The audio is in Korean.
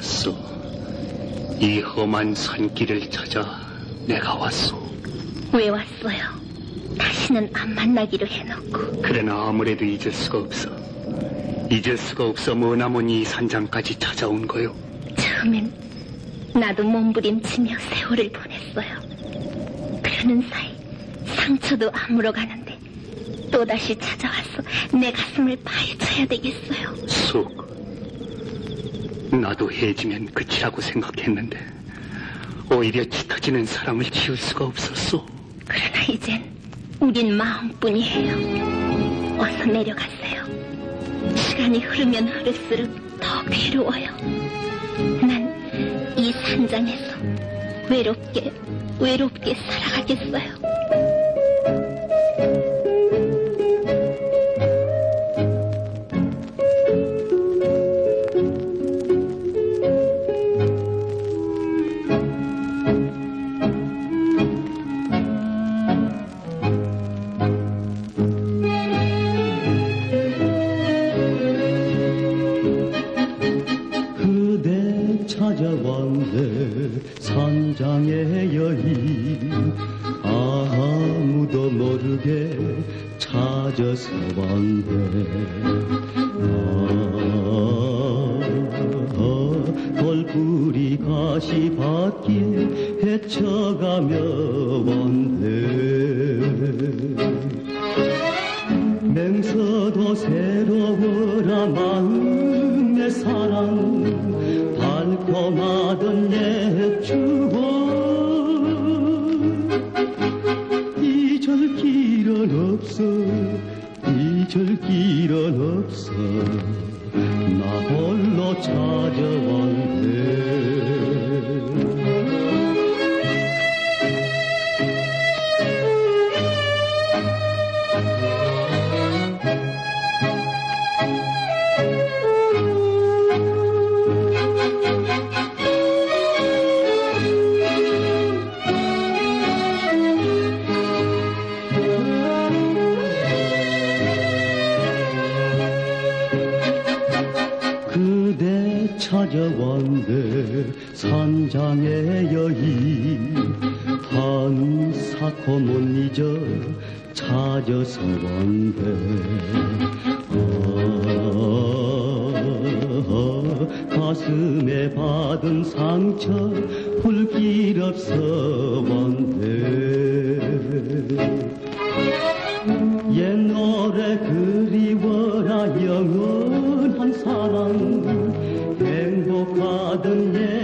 알았소. 이 험한 산길을 찾아 내가 왔소. 왜 왔어요? 다시는 안 만나기로 해놓고. 그러나 아무래도 잊을 수가 없어. 잊을 수가 없어 머나먼 이 산장까지 찾아온 거요. 처음엔 나도 몸부림치며 세월을 보냈어요. 그러는 사이 상처도 아물어가는데 또다시 찾아와서 내 가슴을 파헤쳐야 되겠어요. 숙, 나도 헤어지면 끝이라고 생각했는데 오히려 짙어지는 사랑을 지울 수가 없었소. 그러나 이젠 우린 마음뿐이에요. 어서 내려가세요. 시간이 흐르면 흐를수록 더 괴로워요. 난 이 산장에서 외롭게 살아가겠어요. 찾아왔네 산장의 여인 아무도 모르게 찾아서 왔네 벌뿌리 가시밭길 헤쳐가며 왔네 맹서도 새로워라 마음의 사랑 달콤하던 내 추억 잊을 길은 없어 잊을 길은 없어 나 홀로 찾아왔네 찾아왔네 산장의 여인 한사코 못 잊어 찾아서 왔네 가슴에 받은 상처 훌길 없어 왔네 옛 노래 그리워라 영원한 사랑 행복하던 내